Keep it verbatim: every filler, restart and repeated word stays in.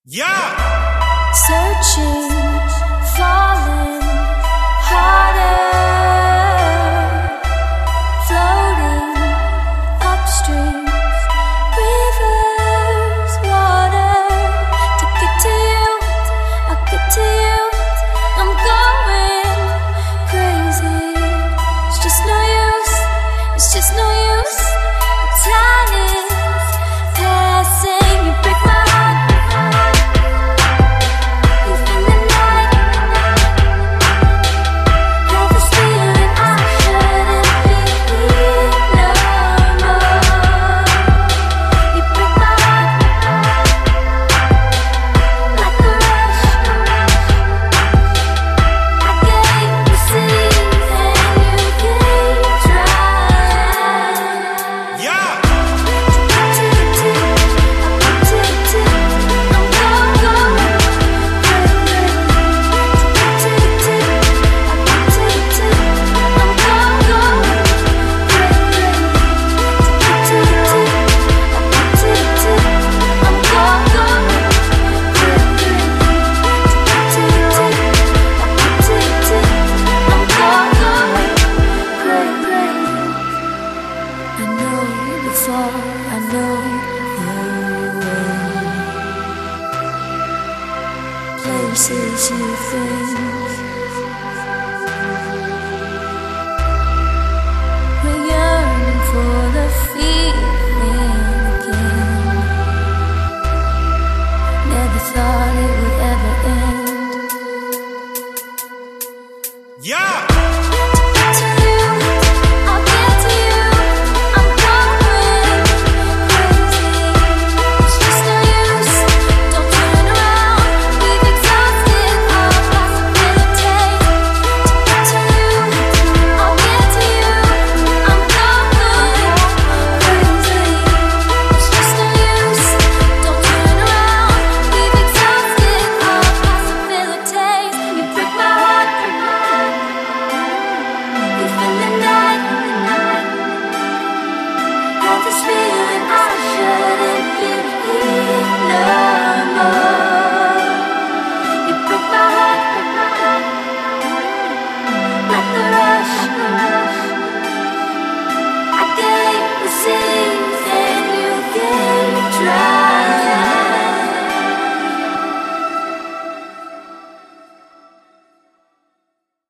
Yeah! Searching, falling harder, floating upstream, rivers, water. To get to you, I'll get to you. I'm going crazy. It's just no use, it's just no use. Time is passing, you break my heart. I know the way, places you think